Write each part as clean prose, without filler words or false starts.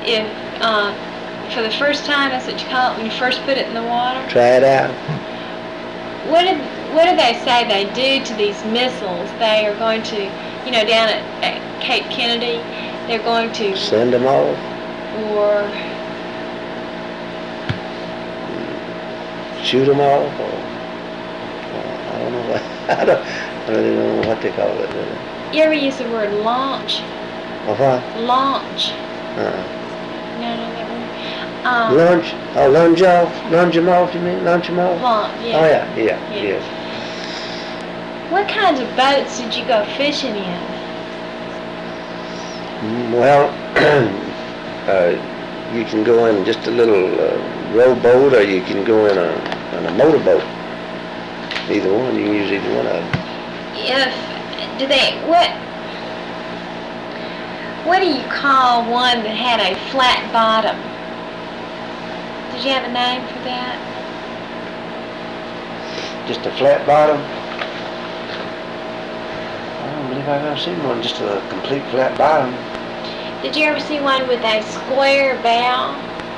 if for the first time, that's what you call it when you first put it in the water. Try it out. What do they say they do to these missiles? They are going to, down at Cape Kennedy, they're going to send them off, or shoot them off, or I don't know what. I really don't know what they call it. You ever use the word launch? What? Launch. No, that word. Lunge? Oh, lunge off? Lunge them off, you mean? Launch them off? Launch, yeah. Oh, yeah. Yes. What kinds of boats did you go fishing in? Well, you can go in just a little rowboat, or you can go in a motorboat. Either one, you can use either one of them. What do you call one that had a flat bottom? Did you have a name for that? Just a flat bottom? I don't believe I've ever seen one, just a complete flat bottom. Did you ever see one with a square bow?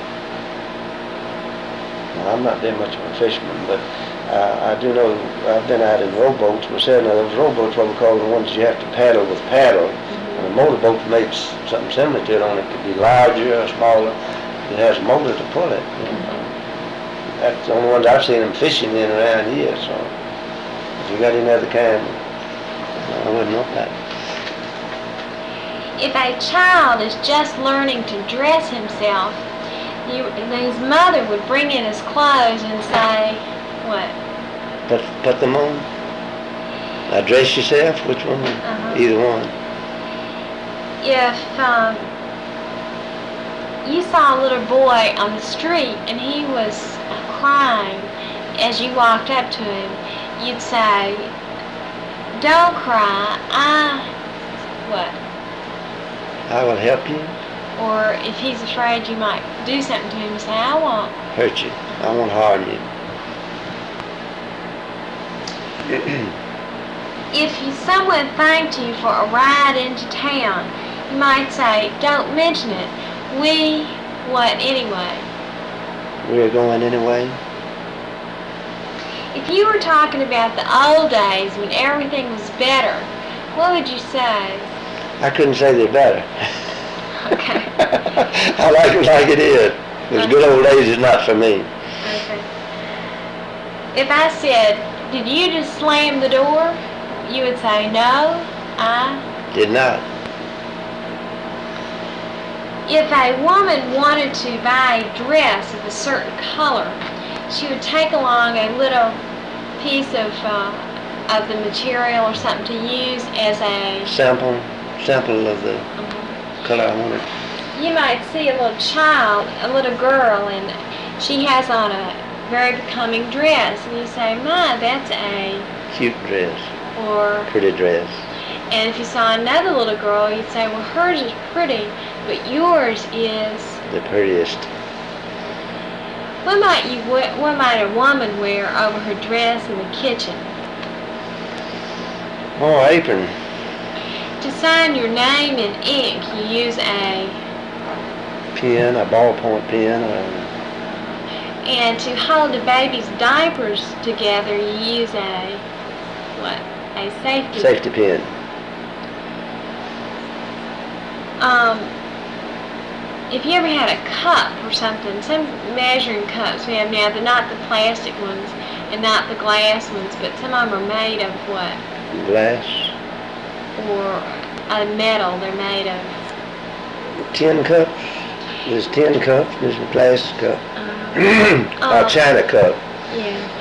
Well, I'm not that much of a fisherman, but I do know I've been out in rowboats myself. Now, those rowboats, what we call the ones you have to paddle with paddle. And a motorboat made something similar to it on it. Could be larger or smaller. It has a motor to pull it. That's the only ones I've seen them fishing in around here. So if you got any other kind, I wouldn't know that. If a child is just learning to dress himself, his mother would bring in his clothes and say, what? Put them on? Now dress yourself? Which one? Either one. If you saw a little boy on the street and he was crying as you walked up to him, you'd say, don't cry, what? I will help you. Or if he's afraid you might do something to him, say, I won't hurt you. I won't harm you. If someone thanked you for a ride into town, you might say, don't mention it. We what anyway? We're going anyway. If you were talking about the old days when everything was better, what would you say? I couldn't say they're better. Okay. I like it like it is. Those good old days is not for me. Okay. If I said, did you just slam the door? You would say, no, I did not. If a woman wanted to buy a dress of a certain color, she would take along a little piece of the material or something to use as a sample of the color I wanted. You might see a little child, a little girl, and she has on a very becoming dress, and you say, "Ma, that's a cute dress," or pretty dress. And if you saw another little girl, you'd say, "Well, hers is pretty, but yours is the prettiest." What might a woman wear over her dress in the kitchen? Oh, apron. To sign your name in ink, you use a pen, a ballpoint pen. And to hold a baby's diapers together, you use a what? A safety pin. If you ever had a cup or something, some measuring cups we have now, they're not the plastic ones and not the glass ones, but some of them are made of what? Glass. Or a metal, they're made of. Tin cups. There's tin cups, there's a glass cup. Or China cup. Yeah.